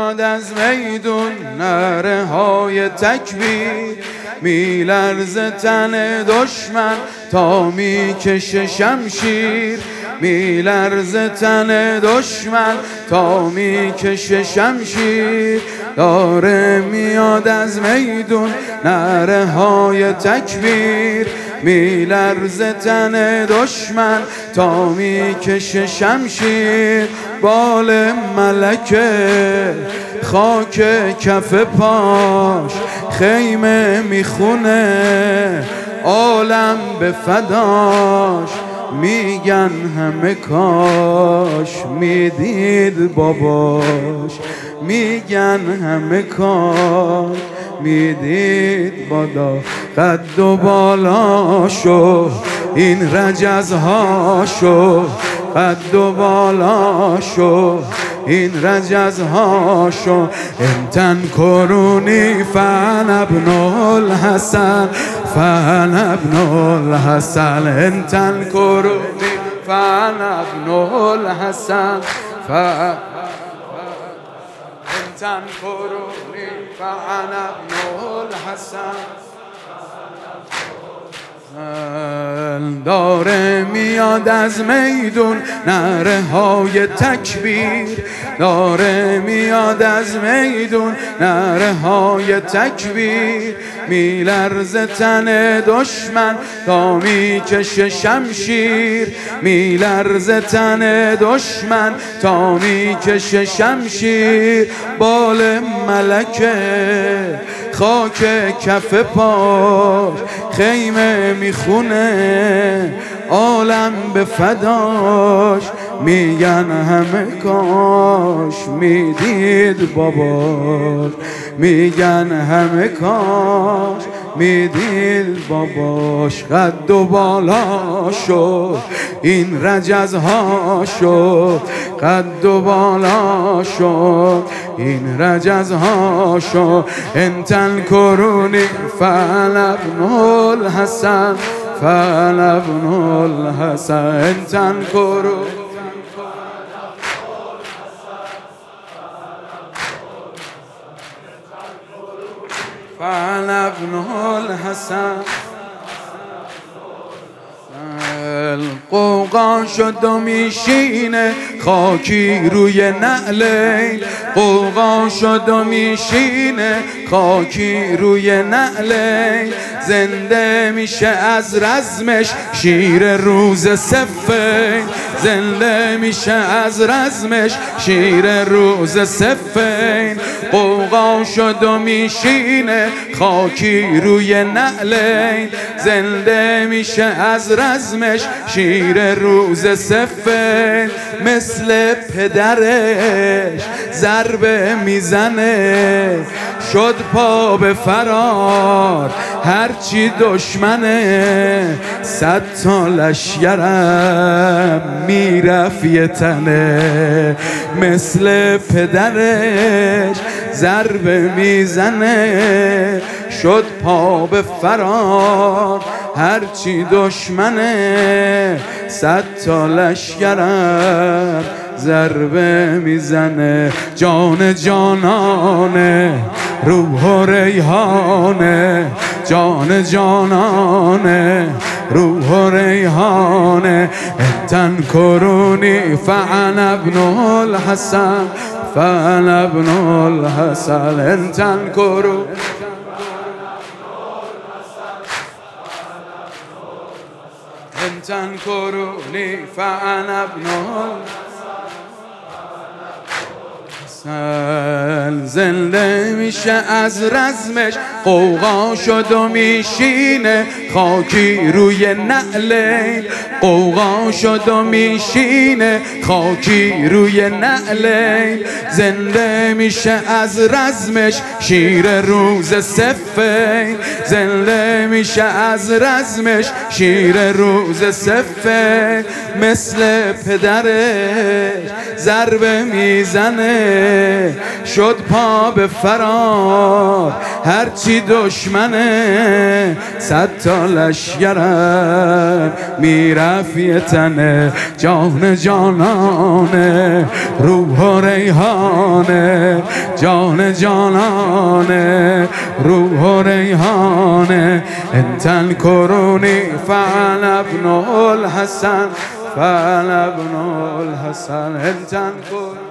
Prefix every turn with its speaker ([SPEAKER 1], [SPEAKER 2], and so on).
[SPEAKER 1] میاد از میدون نره های تکبیر، میلرزه تن دشمن تا میکشه شمشیر، میلرزه تن دشمن تا میکشه شمشیر. داره میاد از میدون نره های تکبیر، میلرزه تن دشمن تا میکشه شمشیر. بال ملکه خاک کف پاش، خیمه میخونه عالم به فداش. میگن همه کاش میدید باباش، میگن همه کاش میدید بادا. قد و بالاشو این رجزهاشو، قد و بالاشو این رجزهاشو. انتن کرونی فن ابن الحسن، فن ابن الحسن. انتن کرونی فن ابن الحسن، انتن کرونی فن ابن الحسن. داره میاد از میدون نره های تکبیر، داره میاد از میدون نره های تکبیر. میلرزه تن دشمن تا میکشه شمشیر، میلرزه تن دشمن تا میکشه شمشیر. بال ملکه خاک کف پاش، خیمه میخونه عالم به فداش. میگن همه کاش میدید باباش، میگن همه کاش میدید باباش. قد و بالاشو این رجزهاشو، قد و بالاشو این رجزهاشو. انتن کرونی فن ابن الحسن، فن ابن الحسن. انتن کرونی فن ابن الحسن. قوقا شد و میشینه خاکی روی نعلین، قوقا شد و میشینه خاکی روی نعلین. زنده میشه از رزمش شیر روز صفین، زنده میشه از رزمش شیر روز صفین. قوقا شد و میشینه خاکی روی نعلین، زنده میشه از رزمش شیر روز صفین. مثل پدرش ضربه میزنه، شد پا به فرار هرچی دشمنه. 100 تا لشگرم میرفت یه تنه، مثل پدرش ضربه میزنه. شد پا به فرار هرچی دشمنه. 100 تا لشگرم ضربه میزنه. جان جانانه روح و ریحانه، جان جانانه روح و ریحانه. انتن کرونی فن ابن الحسن، فن ابن الحسن. انتن کرونی انتن کرونی فن ابن الحسن. زنده میشه از رزمش، قوقا شد و میشینه خاکی روی نعلین، قوقا شد و میشینه خاکی روی نعلین. زنده میشه از رزمش شیر روز صفین، زنده میشه از رزمش شیر روز صفین. مثل پدرش ضربه میزنه، شد پا به فرار، هرچی دشمنه 100 تا لشگرم میرفت یه تنه. جان جانانه روح و ریحانه، جان جانانه روح و ریحانه. انتن کرونی فعل ابن الحسن، فعل ابن الحسن. انتن کرونی